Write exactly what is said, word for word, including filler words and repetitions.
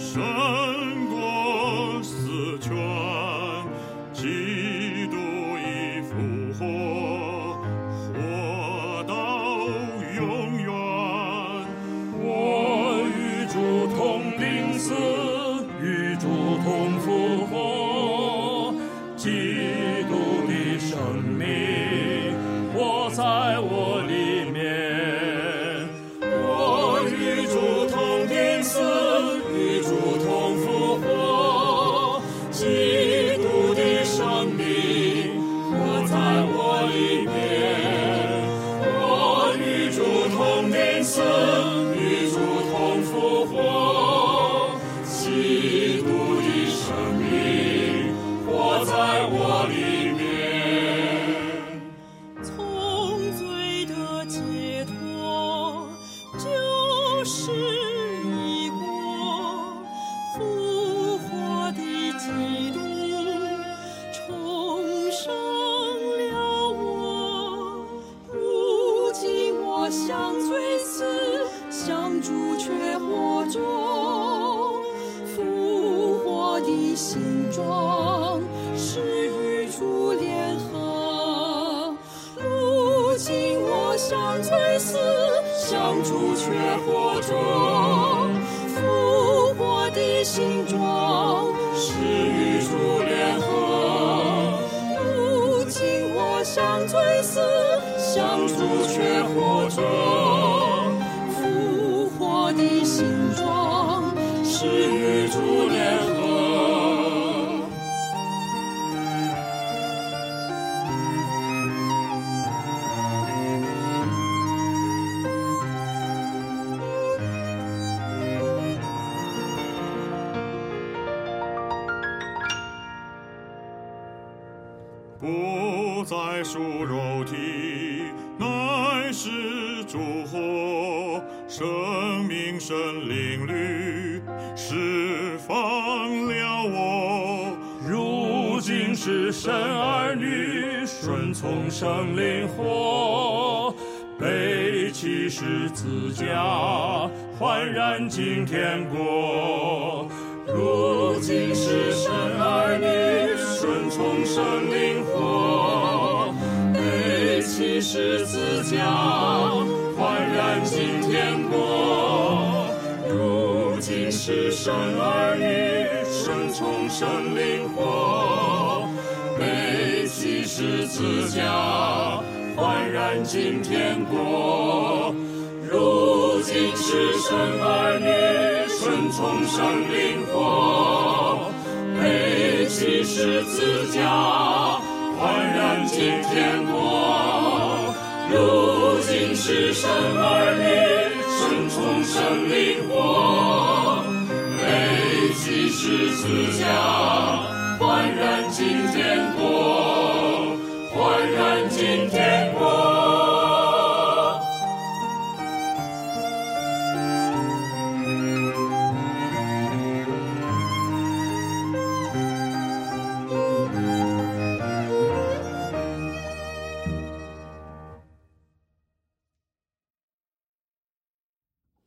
胜过死权，基督已复活，活到永远。 我与主同钉死，与主同复活，基督的生命活在我里面。 我与主同钉死，与主同复活，基督的生命活在我里面。我与主同钉死，与主同复活，基督的生命活在我里面。 从罪的解脱就是已过，复活的基督重生了我。如今我向罪死，向主却活着。复活的形状是与主联合。如今我向罪死，向主却活着。复活的形状是与主联合。如今我向罪死，向主却活着。复活的形状是与主联合。 不再属肉体，乃是主活，生命神灵律释放了我。 如今是神儿女，顺从圣灵活，背起十字架，焕然进天国。 如今是神儿女，顺从圣灵活，背起十字架，焕然进天国。如今是神儿女，顺从圣灵活，背起十字架，焕然进天国。如今是神儿女，顺从圣灵活，背起十字架，焕然进天国。如今是神儿女，顺从圣灵活。